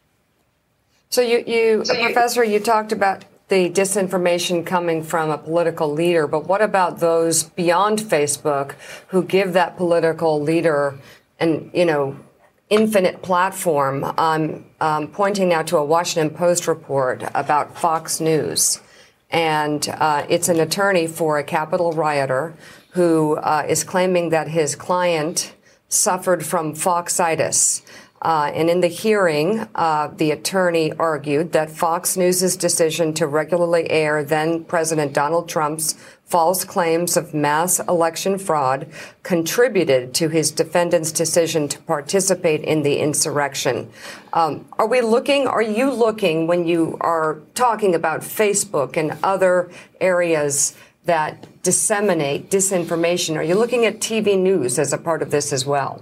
So you, you so Professor, you talked about the disinformation coming from a political leader, but what about those beyond Facebook who give that political leader an, you know, infinite platform? I'm um, pointing now to a Washington Post report about Fox News. And uh, it's an attorney for a Capitol rioter who uh, is claiming that his client suffered from Foxitis. Uh, and in the hearing, uh, the attorney argued that Fox News' decision to regularly air then-President Donald Trump's false claims of mass election fraud contributed to his defendant's decision to participate in the insurrection. Um, are we looking, are you looking, when you are talking about Facebook and other areas that disseminate disinformation, are you looking at T V news as a part of this as well?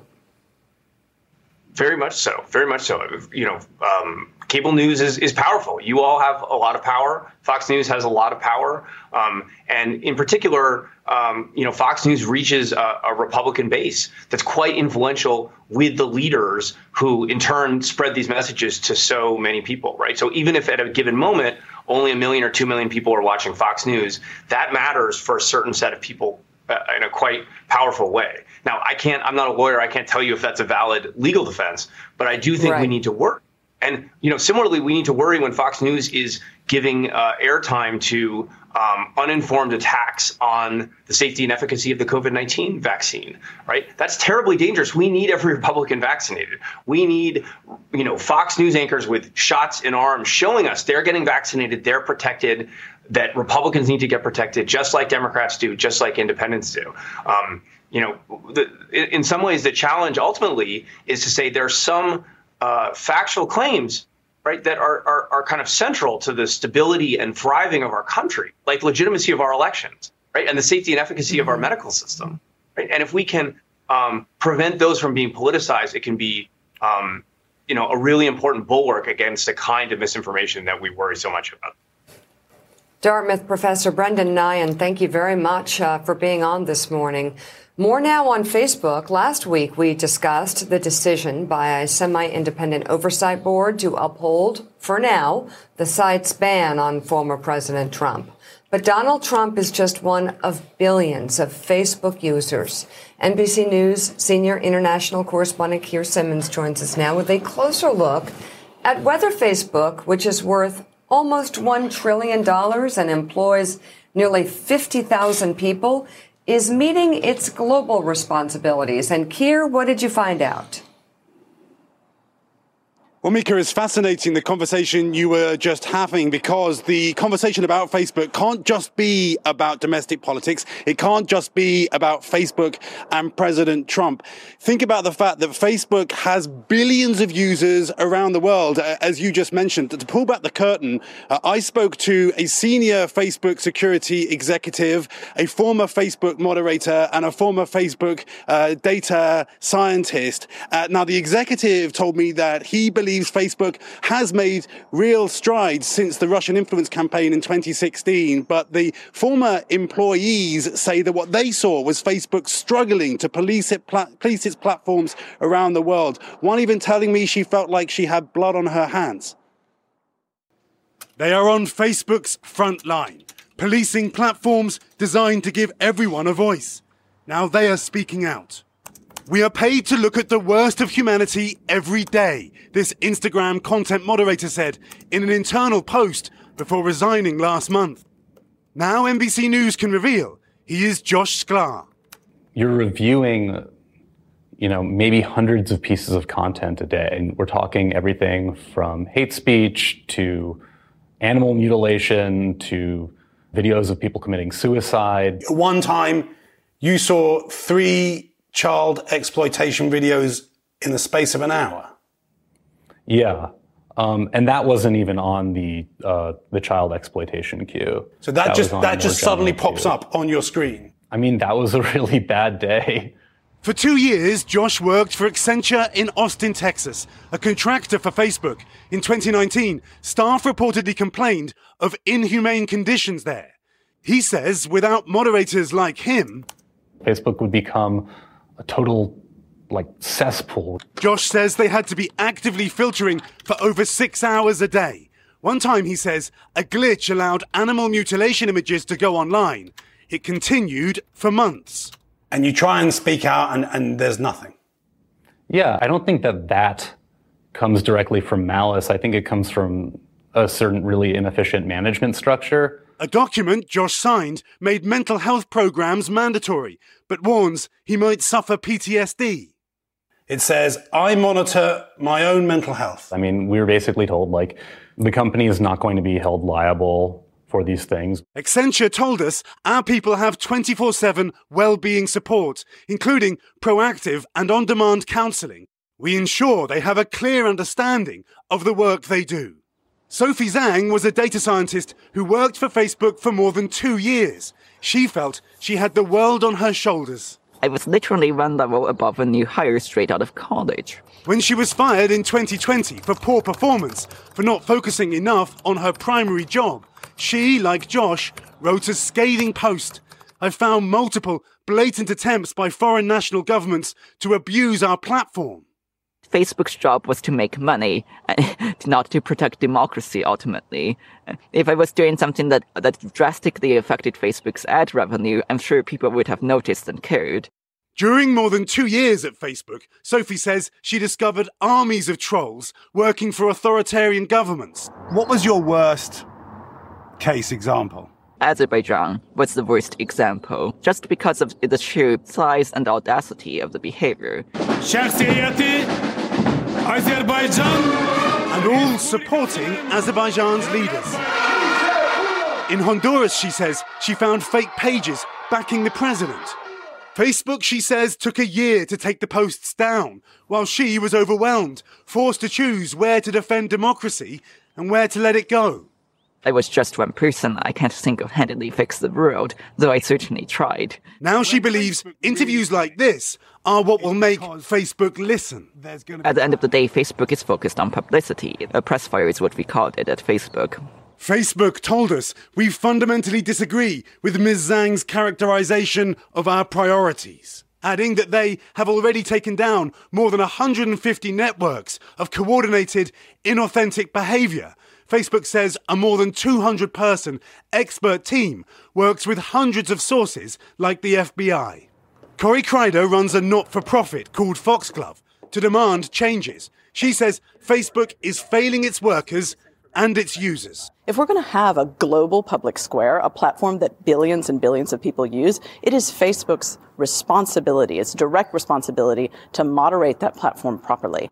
Very much so. Very much so. You know, um, cable news is, is powerful. You all have a lot of power. Fox News has a lot of power. Um, and in particular, um, you know, Fox News reaches a, a Republican base that's quite influential with the leaders who in turn spread these messages to so many people, right? So even if at a given moment, only a million or two million people are watching Fox News, that matters for a certain set of people uh, in a quite powerful way. Now, I can't, I'm not a lawyer. I can't tell you if that's a valid legal defense, but I do think right. we need to work. And, you know, similarly, we need to worry when Fox News is giving uh, airtime to um, uninformed attacks on the safety and efficacy of the COVID nineteen vaccine, right? That's terribly dangerous. We need every Republican vaccinated. We need, you know, Fox News anchors with shots in arms showing us they're getting vaccinated, they're protected, that Republicans need to get protected, just like Democrats do, just like independents do. Um, you know, the, in some ways, the challenge ultimately is to say there's some uh, factual claims, right, that are, are are kind of central to the stability and thriving of our country, like legitimacy of our elections, right, and the safety and efficacy mm-hmm. of our medical system, right. And if we can um, prevent those from being politicized, it can be, um, you know, a really important bulwark against the kind of misinformation that we worry so much about.
Dartmouth professor Brendan Nyhan, thank you very much uh, for being on this morning. More now on Facebook. Last week, we discussed the decision by a semi-independent oversight board to uphold, for now, the site's ban on former President Trump. But Donald Trump is just one of billions of Facebook users. N B C News senior international correspondent Keir Simmons joins us now with a closer look at whether Facebook, which is worth almost one trillion dollars and employs nearly fifty thousand people, is meeting its global responsibilities. And Keir, what did you find out?
Well, Mika, it's fascinating, the conversation you were just having, because the conversation about Facebook can't just be about domestic politics. It can't just be about Facebook and President Trump. Think about the fact that Facebook has billions of users around the world, as you just mentioned. To pull back the curtain, uh, I spoke to a senior Facebook security executive, a former Facebook moderator, and a former Facebook uh, data scientist. Uh, now, the executive told me that he believes Facebook has made real strides since the Russian influence campaign in twenty sixteen, but the former employees say that what they saw was Facebook struggling to police, it pla- police its platforms around the world. One even telling me she felt like she had blood on her hands. They are on Facebook's front line, policing platforms designed to give everyone a voice. Now they are speaking out. We are paid to look at the worst of humanity every day, this Instagram content moderator said in an internal post before resigning last month. Now N B C News can reveal he is Josh Sklar.
You're reviewing, you know, maybe hundreds of pieces of content a day, and we're talking everything from hate speech to animal mutilation to videos of people committing suicide.
One time you saw three child exploitation videos in the space of an hour.
Yeah. Um, and that wasn't even on the uh, the child exploitation queue.
So that, that just that just suddenly
queue.
pops up on your screen.
I mean, that was a really bad day.
For two years, Josh worked for Accenture in Austin, Texas, a contractor for Facebook. In twenty nineteen, staff reportedly complained of inhumane conditions there. He says without moderators like him,
Facebook would become a total, like, cesspool.
Josh says they had to be actively filtering for over six hours a day. One time, he says, a glitch allowed animal mutilation images to go online. It continued for months. And you try and speak out and, and there's nothing.
Yeah, I don't think that that comes directly from malice. I think it comes from a certain really inefficient management structure.
A document Josh signed made mental health programs mandatory, but warns he might suffer P T S D. It says, I monitor my own mental health.
I mean, we were basically told, like, the company is not going to be held liable for these things.
Accenture told us our people have twenty-four seven well-being support, including proactive and on-demand counseling. We ensure they have a clear understanding of the work they do. Sophie Zhang was a data scientist who worked for Facebook for more than two years. She felt she had the world on her shoulders.
I was literally one level above a new hire straight out of college.
When she was fired in twenty twenty for poor performance, for not focusing enough on her primary job, she, like Josh, wrote a scathing post. I found multiple blatant attempts by foreign national governments to abuse our platform.
Facebook's job was to make money, not to protect democracy ultimately. If I was doing something that, that drastically affected Facebook's ad revenue, I'm sure people would have noticed and cared.
During more than two years at Facebook, Sophie says she discovered armies of trolls working for authoritarian governments. What was your worst case example?
Azerbaijan was the worst example, just because of the sheer size and audacity of the behavior.
Azerbaijan! And all supporting Azerbaijan's leaders. In Honduras, she says, she found fake pages backing the president. Facebook, she says, took a year to take the posts down, while she was overwhelmed, forced to choose where to defend democracy and where to let it go.
I was just one person. I can't single-handedly fix the world, though I certainly tried.
Now she believes interviews like this are what will make Facebook listen.
At the end of the day, Facebook is focused on publicity. A press fire is what we called it at Facebook.
Facebook told us we fundamentally disagree with Miz Zhang's characterization of our priorities, adding that they have already taken down more than one hundred fifty networks of coordinated, inauthentic behavior. Facebook says a more than two hundred person expert team works with hundreds of sources like the F B I. Corey Crider runs a not-for-profit called Foxglove to demand changes. She says Facebook is failing its workers and its users.
If we're going to have a global public square, a platform that billions and billions of people use, it is Facebook's responsibility, its direct responsibility to moderate that platform properly.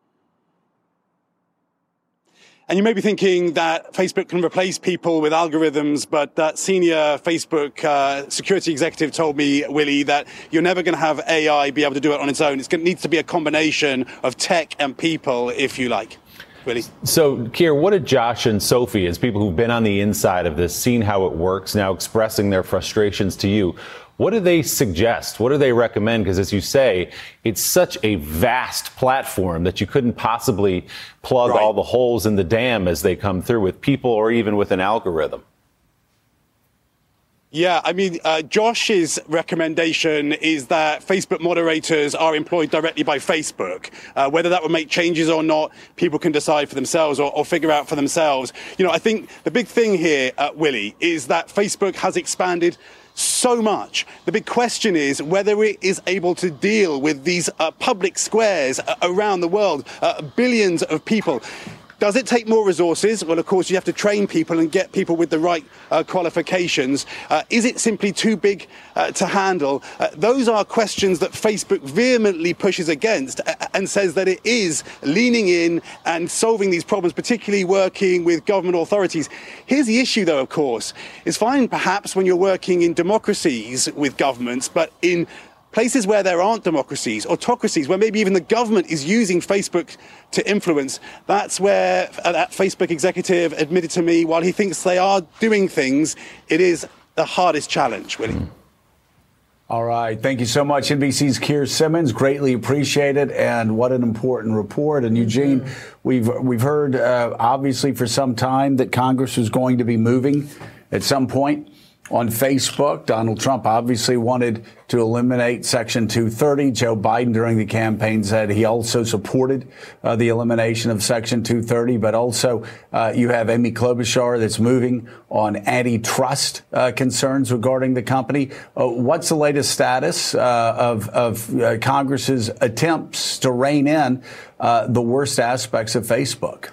And you may be thinking that Facebook can replace people with algorithms, but that senior Facebook uh, security executive told me, Willie, that you're never going to have A I be able to do it on its own. It's going, it needs to be a combination of tech and people, if you like. Willie?
So, Keir, what did Josh and Sophie, as people who've been on the inside of this, seen how it works, now expressing their frustrations to you, what do they suggest? What do they recommend? Because as you say, it's such a vast platform that you couldn't possibly plug right. all the holes in the dam as they come through with people or even with an algorithm.
Yeah, I mean, uh, Josh's recommendation is that Facebook moderators are employed directly by Facebook. Uh, whether that would make changes or not, people can decide for themselves or, or figure out for themselves. You know, I think the big thing here, uh, Willie, is that Facebook has expanded so much. The big question is whether it is able to deal with these uh, public squares uh, around the world, uh, billions of people. Does it take more resources? Well, of course, you have to train people and get people with the right uh, qualifications. Uh, is it simply too big uh, to handle? Uh, those are questions that Facebook vehemently pushes against uh, and says that it is leaning in and solving these problems, particularly working with government authorities. Here's the issue, though, of course. It's fine, perhaps, when you're working in democracies with governments, but in places where there aren't democracies, autocracies, where maybe even the government is using Facebook to influence, that's where that Facebook executive admitted to me, while he thinks they are doing things, it is the hardest challenge, Willie. Mm.
All right. Thank you so much, N B C's Keir Simmons. Greatly appreciated. And what an important report. And Eugene, mm-hmm. we've we've heard, uh, obviously, for some time that Congress is going to be moving at some point on Facebook. Donald Trump obviously wanted to eliminate Section two thirty. Joe Biden during the campaign said he also supported uh, the elimination of Section two thirty. But also uh, you have Amy Klobuchar that's moving on antitrust uh, concerns regarding the company. Uh, what's the latest status uh, of, of uh, Congress's attempts to rein in uh, the worst aspects of Facebook?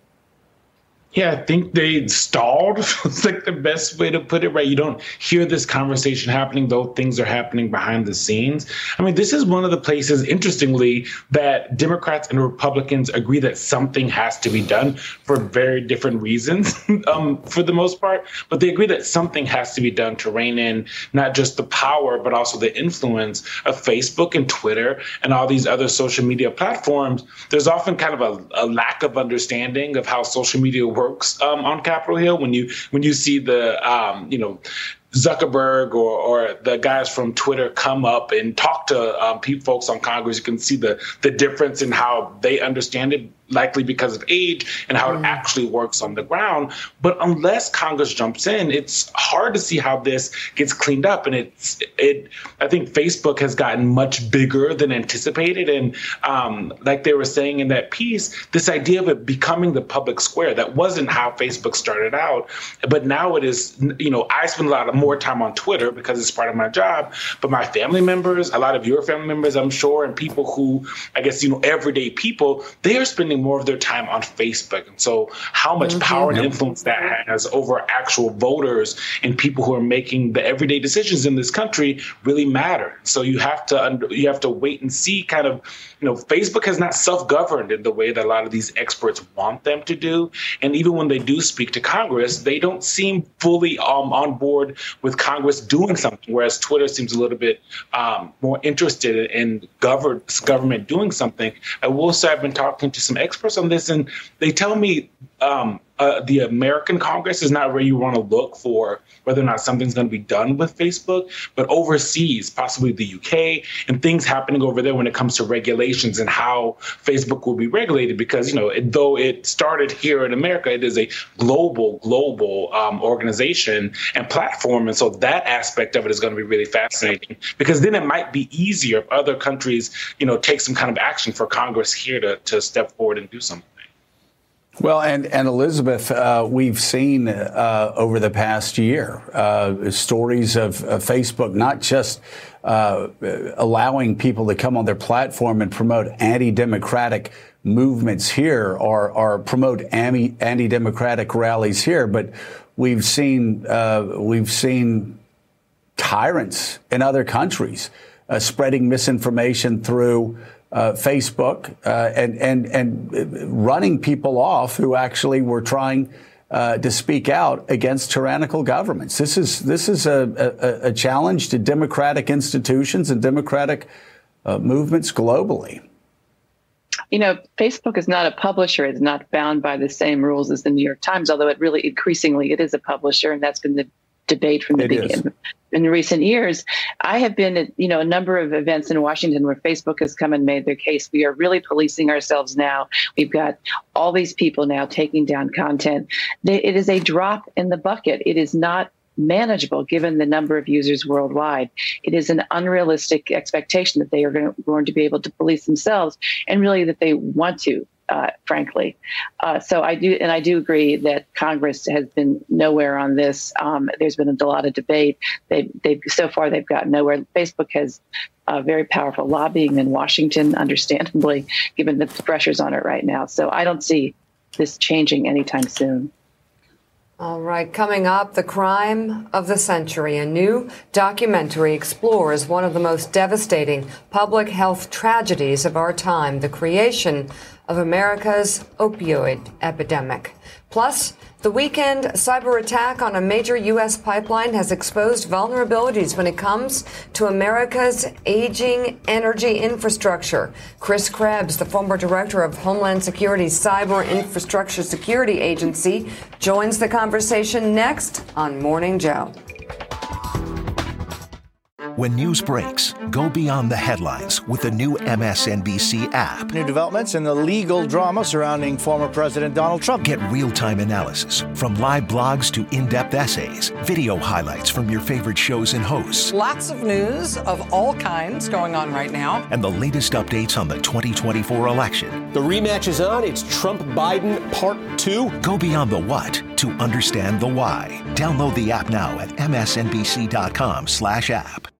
Yeah, I think they stalled. It's like the best way to put it, right? You don't hear this conversation happening, though things are happening behind the scenes. I mean, this is one of the places, interestingly, that Democrats and Republicans agree that something has to be done for very different reasons, um, for the most part. But they agree that something has to be done to rein in not just the power, but also the influence of Facebook and Twitter and all these other social media platforms. There's often kind of a, a lack of understanding of how social media works Um, on Capitol Hill when you when you see the um, you know Zuckerberg or, or the guys from Twitter come up and talk to um, folks on Congress, you can see the, the difference in how they understand it, likely because of age and how mm. it actually works on the ground. But unless Congress jumps in, it's hard to see how this gets cleaned up. And it's, it, I think Facebook has gotten much bigger than anticipated. And um, like they were saying in that piece, this idea of it becoming the public square, that wasn't how Facebook started out. But now it is, you know, I spend a lot of more time on Twitter because it's part of my job. But my family members, a lot of your family members, I'm sure, and people who, I guess, you know, everyday people, they are spending more of their time on Facebook. And so how much mm-hmm. power and influence that has over actual voters and people who are making the everyday decisions in this country really matter. So you have to you have to wait and see kind of, you know, Facebook has not self-governed in the way that a lot of these experts want them to do. And even when they do speak to Congress, they don't seem fully um, on board with Congress doing something, whereas Twitter seems a little bit um, more interested in govern- government doing something. I will say I've been talking to some experts on this, and they tell me um, uh, the American Congress is not where you want to look for whether or not something's going to be done with Facebook, but overseas, possibly the U K, and things happening over there when it comes to regulations and how Facebook will be regulated. Because, you know, it, though it started here in America, it is a global, global um, organization and platform. And so that aspect of it is going to be really fascinating, because then it might be easier if other countries, you know, take some kind of action for Congress here to, to step forward and do something.
Well, and, and Elizabeth, uh, we've seen uh, over the past year uh, stories of, of Facebook not just uh, allowing people to come on their platform and promote anti-democratic movements here or, or promote anti, anti-democratic rallies here, but we've seen uh, we've seen tyrants in other countries uh, spreading misinformation through Uh, Facebook uh, and and and running people off who actually were trying uh, to speak out against tyrannical governments. This is this is a, a, a challenge to democratic institutions and democratic uh, movements globally.
You know, Facebook is not a publisher. It's not bound by the same rules as the New York Times, although it really increasingly it is a publisher, and that's been the debate from the beginning. In recent years, I have been at, you know, a number of events in Washington where Facebook has come and made their case. We are really policing ourselves now. We've got all these people now taking down content. They, it is a drop in the bucket. It is not manageable given the number of users worldwide. It is an unrealistic expectation that they are going to, going to be able to police themselves, and really that they want to. Uh, frankly. Uh, so I do, and I do agree that Congress has been nowhere on this. Um, there's been a lot of debate. They, they've so far they've got nowhere. Facebook has uh, very powerful lobbying in Washington, understandably, given the pressures on it right now. So I don't see this changing anytime soon.
All right, coming up, the crime of the century. A new documentary explores one of the most devastating public health tragedies of our time, the creation of America's opioid epidemic. Plus, the weekend cyber attack on a major U S pipeline has exposed vulnerabilities when it comes to America's aging energy infrastructure. Chris Krebs, the former director of Homeland Security's Cyber Infrastructure Security Agency, joins the conversation next on Morning Joe.
When news breaks, go beyond the headlines with the new M S N B C app.
New developments in the legal drama surrounding former President Donald Trump.
Get real-time analysis from live blogs to in-depth essays, video highlights from your favorite shows and hosts.
Lots of news of all kinds going on right now.
And the latest updates on the twenty twenty-four election.
The rematch is on. It's Trump-Biden Part two.
Go beyond the what to understand the why. Download the app now at M S N B C dot com slash app.